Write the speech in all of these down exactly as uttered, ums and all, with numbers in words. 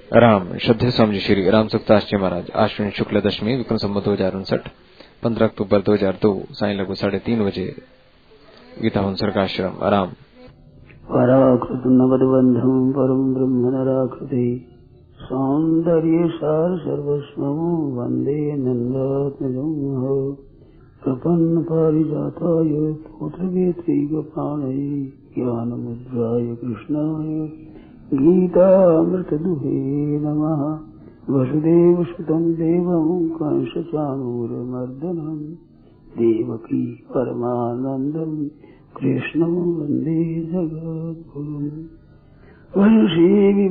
राम श्रद्धेय स्वामी जी श्री राम सुखदास जी महाराज आश्विन शुक्ल दशमी विक्रम संवत दो हजार उनसठ पंद्रह अक्टूबर दो हजार दो साई लगभग साढ़े तीन बजे गीता हंसर का आश्रम आराम। पराकृत नवदबंधु परम ब्रह्म नराकृति सौंदर्य सार सर्वस्व वंदे नंदात्मजं प्रपन्न पारिजाताय पुत्रवेत्री गोपाणये ज्ञान मुद्राय कृष्णाय गीतामृतदुहे नमः। वसुदेव सुतं देवं कंसचाणूरमर्दनं देवकी परमानन्दं कृष्णं वन्दे जगद्गुरुं। वंशी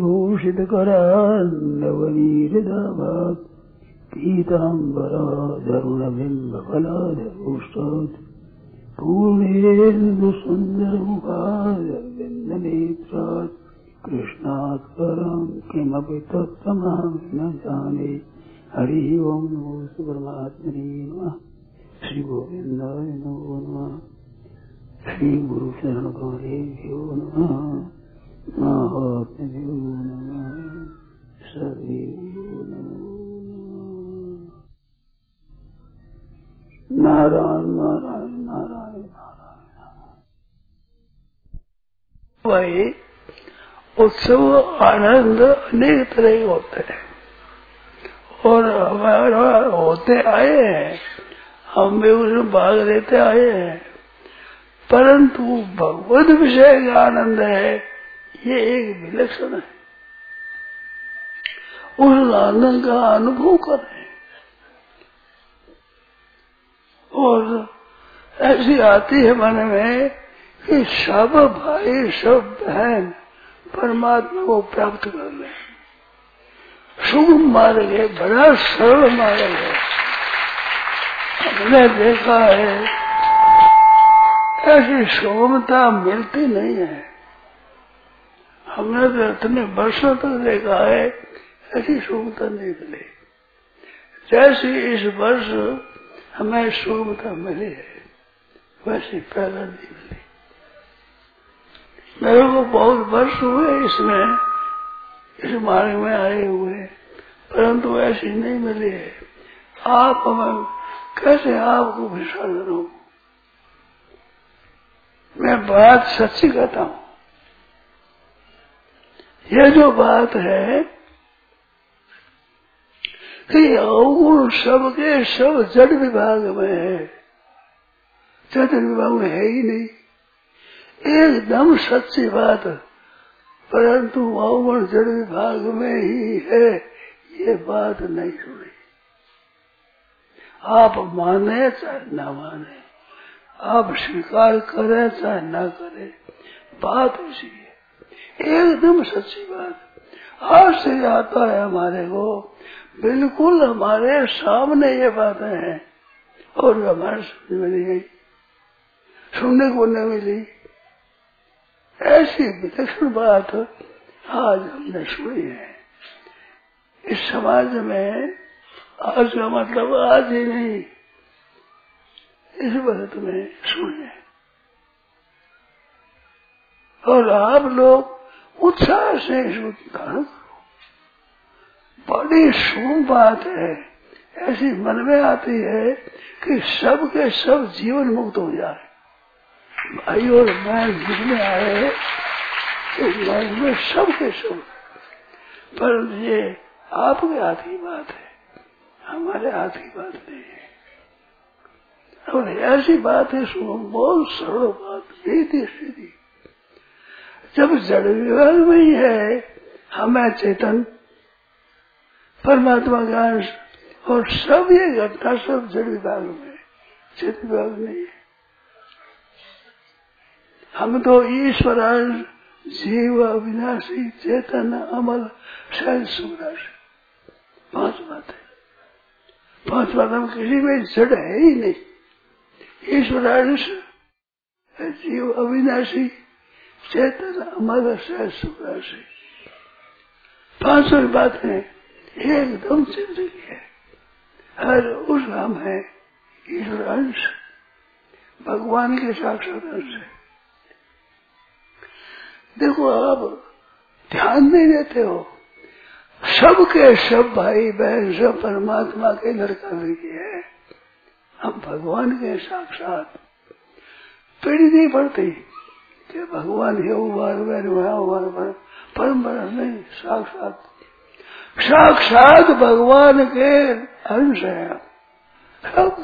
विभूषितकरान्नवनीरदाभात् पीताम्बराधरुणबिम्बफलाधरोष्टात् पूर्णेन्दुसुन्दरमुखारविन्दनेत्रात् कृष्णात् परं किमपि तत्त्वमहं न जाने। हरि ओं नमो परमात्मने नमः। श्री गोविन्दाय नमो नमः। श्री गुरु शरण गौरेभ्यो नमः। महात्म्यो नमः। सर्वेभ्यो नमो नमः। नारायण नारायण नारायण नारायण। भाई उत्सव आनंद अनेक तरह के होते हैं और हमारा होते आए हैं, हम भी उसमें भाग लेते आए हैं, परंतु भगवत विषय का आनंद है ये एक विलक्षण है। उस आनंद का अनुभव करें और ऐसी आती है मन में कि सब भाई सब बहन परमात्मा को प्राप्त कर ले। सुगम मार्ग है, बड़ा सरल मार्ग है। हमने देखा है ऐसी सुगमता मिलती नहीं है। हमने तो इतने वर्षों तक देखा है ऐसी सुगमता नहीं मिली जैसी इस वर्ष हमें सुगमता मिली है, वैसी पहले नहीं मिली। मेरे को बहुत वर्ष हुए इसमें इस मार्ग में आए हुए, परंतु ऐसी नहीं मिली है। आप हमें कैसे आपको विश्वास करूं? मैं बात सच्ची कहता हूं। ये जो बात है कि अवगुण सबके सब जड़ विभाग में है, चेतन विभाग में है ही नहीं, एकदम सच्ची बात, परंतु अवगुण जड़ विभाग में ही है, ये बात नहीं सुनी। आप माने चाहे ना माने, आप स्वीकार करें चाहे ना करें, बात ऐसी है, एकदम सच्ची बात। आज से आता है हमारे को, बिल्कुल हमारे सामने ये बातें हैं और हमारे समझ में नहीं आई, सुनने को नहीं मिली। ऐसी विलक्षण बात आज हमने सुनी है। इस समाज में आज का मतलब आज ही नहीं, इस वक्त में सुने और आप लोग उत्साह से इसको धारण करो। बड़ी शुभ बात है, ऐसी मन में आती है कि सब के सब जीवन मुक्त हो जाए। भाई और मैं जिसमें आए तो मन में सब के सब, पर ये आपके हाथ की बात है, हमारे हाथ की बात नहीं है। और ऐसी बात है सुनो, बहुत सरल बात, सीधी सीधी। जब जड़ विभाग में ही है हमें चेतन परमात्मा का अंश, और सब ये घटना सब जड़ विभाग में, चेतन विभाग नहीं है। हम तो ईश्वरांश, जीव, अविनाशी, चेतन, अमल, सहज, सुखराशि, पांच बातें। पांच बात हम किसी में जड़ है ही नहीं। ईश्वरांश, जीव, अविनाशी, चेतन, अमल, सहज, सुखराशि, पांचों बातें एकदम जिंदगी है। हर उस नाम है ईश्वरांश, भगवान के साक्षात अंश है। देखो आप ध्यान नहीं देते हो, सबके सब भाई बहन सब परमात्मा के लड़का लड़की है। हम भगवान के साक्षात पीढ़ी नहीं पड़ती कि भगवान ये उबार उबार परम्परा नहीं, साक्षात साक्षात भगवान के अंश है। सब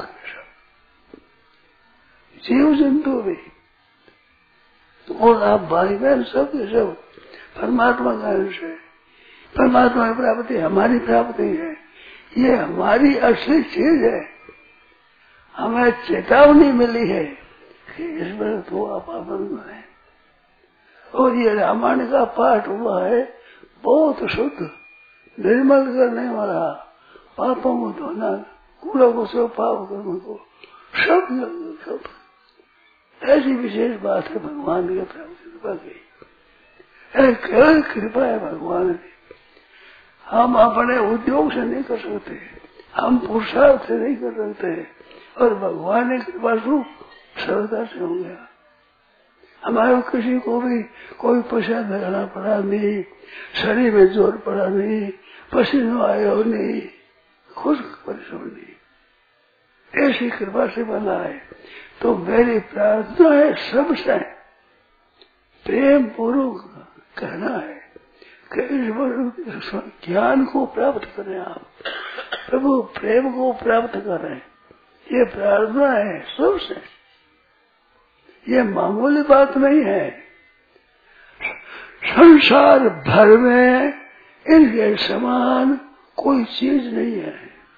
जीव जंतु भी और आप भाई बहन सब के सब परमात्मा का अंश है। परमात्मा की प्राप्ति हमारी प्राप्ति है। ये हमारी असली चीज है। हमें चेतावनी मिली है कि इस पर तो आप आबंध है। और ये रामायण का पाठ हुआ है बहुत शुद्ध, निर्मल करने वाला, पापों को धोना, कूड़ों को सब, पाप कर्म को सब सब ऐसी विशेष बात है भगवान की कृपा की। केवल कृपा है भगवान की। हम अपने उद्योग से नहीं कर सकते, हम पुरुषार्थ से नहीं कर सकते, और भगवान की कृपा से सरलता से हो गया। हमारे किसी को भी कोई पैसा लगाना पड़ा नहीं, शरीर में जोर पड़ा नहीं, पसीना आया नहीं, खुद परिश्रम नहीं, ऐसी कृपा से बना है। तो मेरी प्रार्थना है सबसे प्रेम पूर्वक कहना है कि इस ज्ञान को प्राप्त करें, आप प्रभु प्रेम को प्राप्त करें, ये प्रार्थना है सबसे। ये मामूली बात नहीं है। संसार भर में इनके समान कोई चीज नहीं है।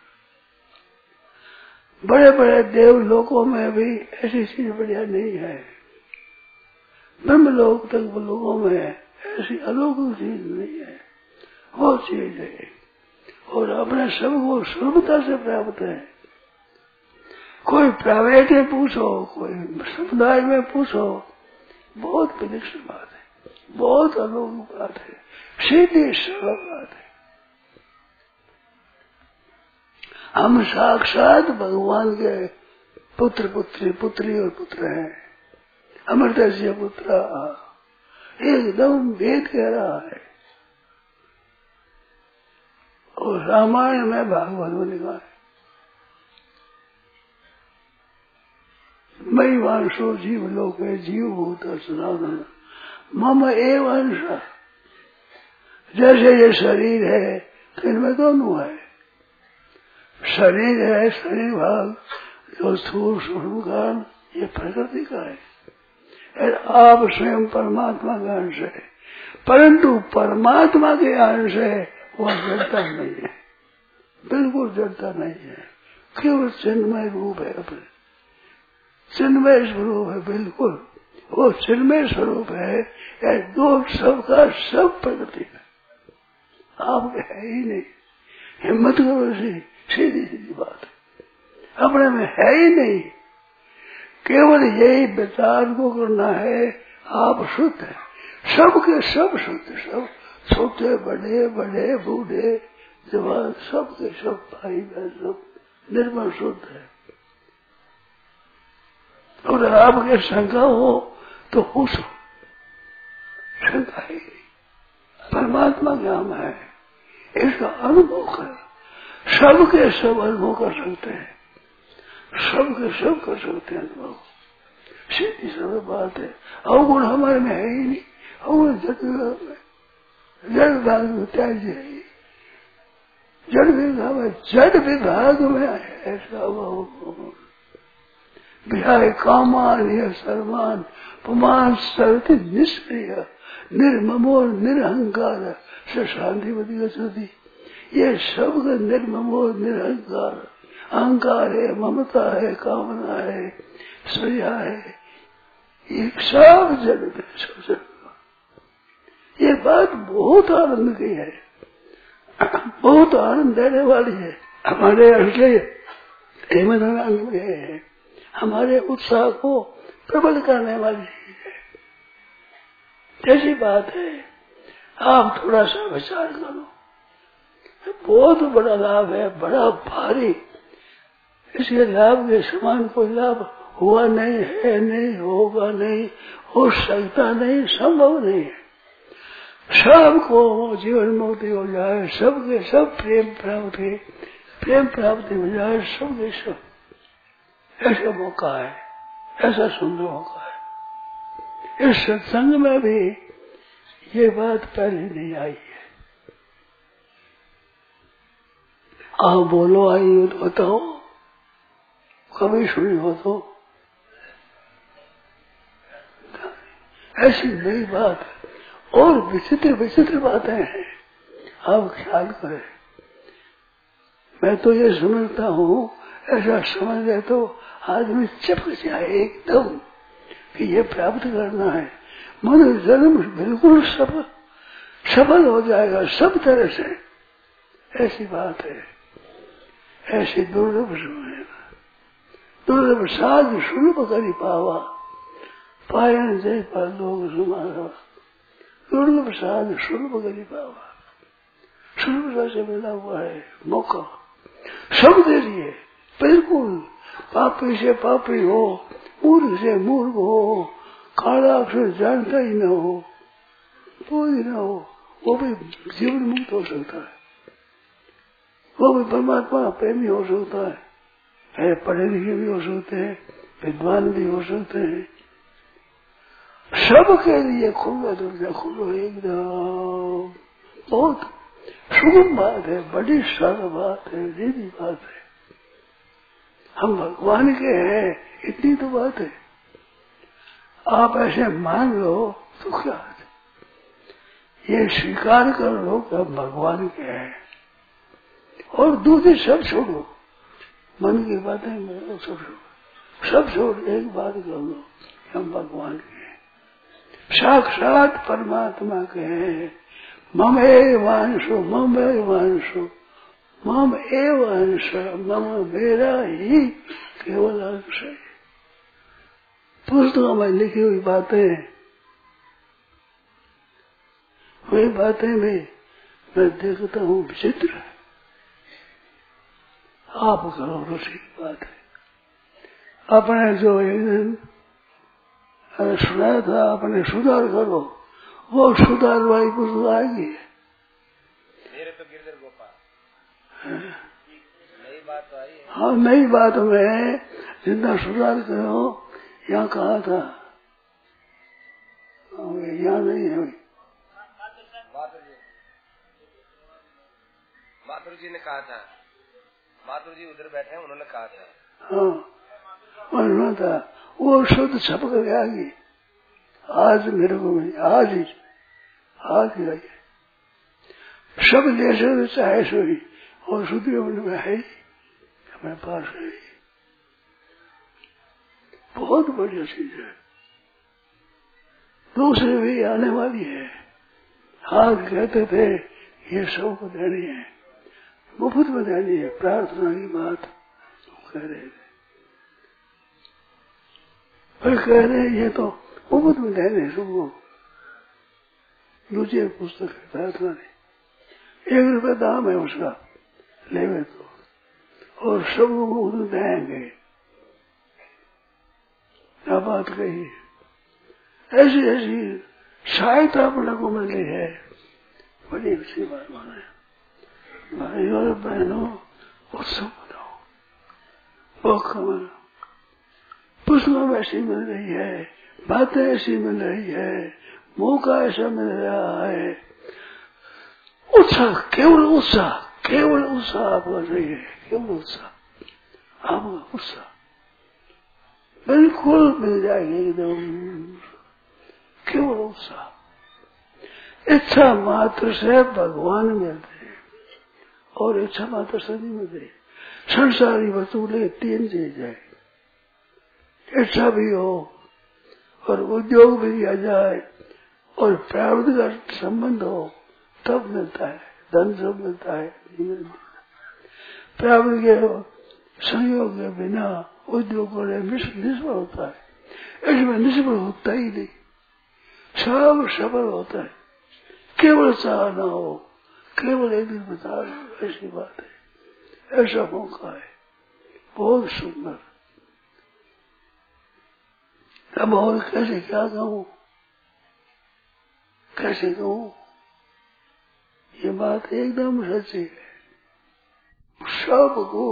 बड़े बड़े देव लोकों में भी ऐसी चीज बढ़िया नहीं है। ब्रह्म लोक तक लोगों में ऐसी अलौकिक चीज नहीं है, वो चीज है। और अपने सबको सुलभता से प्राप्त है। कोई प्राइवेट में पूछो, कोई समुदाय में पूछो, बहुत विलक्षण बात है, बहुत अलौकिक बात है, सीधी सरल बात है। हम साक्षात भगवान के पुत्र पुत्री पुत्री और पुत्र हैं। अमृतस्य पुत्र एकदम वेद कह रहा है। और रामायण में भागवत में लिखा है, मई वांशो जीव लोक है जीव भूत सनातन मम एव अंश। जैसे ये शरीर है तो इनमें दोनों है। शरीर है, शरीर भाग जो स्थूल सूक्ष्म कारण, ये प्रकृति का है। और आप स्वयं परमात्मा का अंश है, परंतु परमात्मा के अंश है वो जड़ता नहीं है, बिल्कुल जड़ता नहीं है, केवल चिन्मय रूप है, अपने चिन्मय स्वरूप है, बिल्कुल वो चिन्मय स्वरूप है। या दो सबका सब प्रकृति है, आप है ही नहीं। हिम्मत करो, सी सीधी सीधी बात है, अपने में है ही नहीं। केवल यही विचार को करना है, आप शुद्ध है, सबके सब शुद्ध, सब छोटे बड़े बड़े बूढ़े जवान सबके सब भाई बहन सब निर्मल शुद्ध है। और आपके शंका हो तो पूछो, शंका ही नहीं। परमात्मा क्या है इसका अनुभव कर, सबके सब अनुभव कर सकते हैं, सबके सब कर सकते हैं अनुभव। सीधी सरल बात है। अवगुण हमारे में है ही नहीं, अवगुण जड़ जड़ विभाग में त्याज्य है, जड़ विभाग में जड़ विभाग में ऐसा अवगुण विहाय कामान यह सर्वान पुमान सरति निष्क्रिय निर्ममो निरहंकार से शांतिवती गति। ये सब निर्ममो निरहंकार, अहंकार है, ममता है, कामना है, स्त्रिया है, ये सब जड़ में सब। ये बात बहुत आनंद की है, बहुत आनंद देने वाली है। हमारे असली हेमंत अंग में है, हमारे उत्साह को प्रबल करने वाली चीज है। ऐसी बात है, आप थोड़ा सा विचार करो, बहुत बड़ा लाभ है, बड़ा भारी। इसके लाभ के समान कोई लाभ हुआ नहीं है, नहीं होगा, नहीं हो सकता, नहीं संभव नहीं है। सबको जीवन मुक्ति हो जाए, सबके सब प्रेम प्राप्त है, प्रेम प्राप्ति हो जाए सबके सब, ऐसा मौका है, ऐसा सुंदर मौका है। इस सत्संग में भी ये बात पहले नहीं आई है। आप बोलो आई हो तो बताओ, कभी सुनी हो तो, ऐसी नई बात है और विचित्र विचित्र बातें हैं, आप ख्याल करें। मैं तो ये समझता हूँ, ऐसा समझ ले तो आदमी चिपक जाए एकदम कि ये प्राप्त करना है, मनुष्य जन्म बिल्कुल सफल सफल हो जाएगा सब तरह से, ऐसी बात है। ऐसी दुर्लभ सुनेगा, दुर्लभ साध सुलभ करी पावा, पायन जय पर लोग सुमारा, दुर्लभ साध सुलभ करी पावा, सुलभता से मिला हुआ है मौका, सब दे दिए बिल्कुल। पापी से पापी हो, मूर्ख से मूर्ख हो, काला अक्षर जानता ही न हो, वो ही न हो, वो भी जीवन मुक्त हो सकता है, वो भी परमात्मा प्रेमी हो सकता है, है पढ़े लिखे भी हो सकते हैं, विद्वान भी हो सकते हैं, सबके लिए खुला दुर्गा खुलो एकदम। बहुत सुगम बात है, बड़ी सरल बात है, सीधी बात है। हम भगवान के हैं इतनी तो बात है। आप ऐसे मान लो तो क्या है, ये स्वीकार कर लो कि हम भगवान के हैं, और दूसरी सब छोड़ो, मन की बातें में सब छोड़ो, सब छोड़ एक बात कर लो, हम भगवान के हैं, साक्षात परमात्मा के हैं। मम एवांशो मम एवांशो मम एवांश मम, मेरा ही केवल अंश है। पुस्तकों में लिखी हुई बातें, वही बातें में मैं देखता हूँ विचित्र है, आप करो तो ठीक बात है। अपने जो एक दिन सुनाया था, अपने सुधार करो, वो सुधार वाली पुस्तक आएगी। मेरे तो गिरधर गोपाल नई बात तो आई है। हाँ, नई बात में जितना सुधार करो, यहाँ कहा था, यहाँ नहीं है। मातुर जी ने कहा था, मातुर जी उधर बैठे हैं, उन्होंने कहा था। हाँ, उन्होंने था, वो शुद्ध छपक गया कि आज मेरे को मिली, आज ही आज ही आई, सब ले सकते चाहे सोई, और शुद्ध में है हमारे पास है, बहुत बढ़िया चीज है। दूसरे भी आने वाली है। आज कहते थे ये सबको देनी है, मुफ्त में देनी है, प्रार्थना की बात कह रहे थे, फिर कह रहे ये तो मुफ्त में देने सबको। दूसरी पुस्तक है प्रार्थना नहीं, एक रुपये दाम है उसका, लेवे तो, और सबको मुफ्त देंगे, क्या बात कही। ऐसी ऐसी सहायता अपने को मिल रही है, बड़ी अच्छी बात माने। भाई और बहनों, उत्सव बनाओ, वो खबर पुस्तकों में ऐसी मिल रही है, बातें ऐसी मिल रही है, मौका ऐसा मिल रहा है, उत्साह, केवल उत्साह, केवल उत्साह आपका चाहिए, केवल उत्साह, आपका उत्साह बिल्कुल मिल जाएगी एकदम, केवल उत्साह। इच्छा मात्र से भगवान मिलते हैं, और इच्छा मात्र से नहीं मिलते। संसारी वस्तु ले तीन चीज है, इच्छा भी हो, और उद्योग भी दिया जाए, और प्रारब्ध का संबंध हो, तब मिलता है धन, सब मिलता है, नहीं मिलता। प्रारब्ध के संयोग के बिना उद्योग को निष्फल होता है, इसमें निष्फल होता ही नहीं, सब सफल होता है, केवल चाह ना हो, केवल एक दिन बता दो, ऐसी बात है, ऐसा मौका है, बहुत सुंदर। अब और कैसे क्या कहूँ, कैसे कहूँ, ये बात एकदम सच्ची है। सबको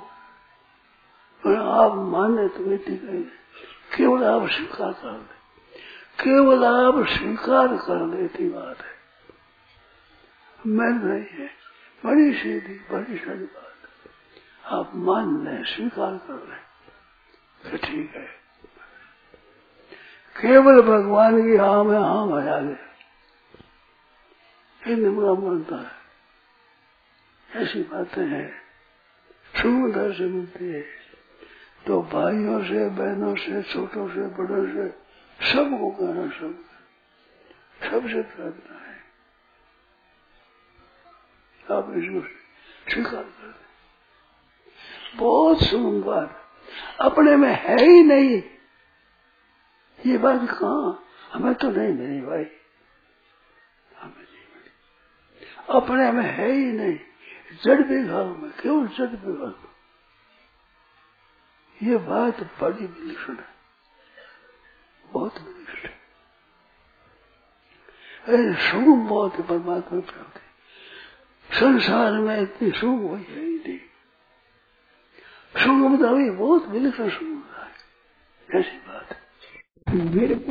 आप माने तो बेटी कहें, केवल आप स्वीकार कर ले, केवल आप स्वीकार कर लेती बात है। मैं नहीं है, बड़ी सीधी बड़ी सारी बात है। आप मान लें, स्वीकार कर लें तो ठीक है। केवल भगवान की हाँ में हाँ बजा दे, ये निमरा बनता है। ऐसी बातें हैं सुंदर से मिलती है। तो भाइयों से, बहनों से, छोटों से, बड़ों से, सबको कहना, सब सबसे प्रार्थना है आप इसको स्वीकार कर दें। बहुत सुंदर बात, अपने में है ही नहीं ये बात। कहाँ हमें तो नहीं मिली भाई, हमें नहीं मिली, अपने में है ही नहीं। जड़ विभाग में, केवल जड़ विभाग में ये बात बड़ी विलक्षण है, बहुत विलक्षण है। सुख बहुत है परमात्मा प्राप्ति, संसार में इतनी सुख हुई है ही नहीं। सुख भी बहुत विलक्षण सुख है, ऐसी बात है। मेरे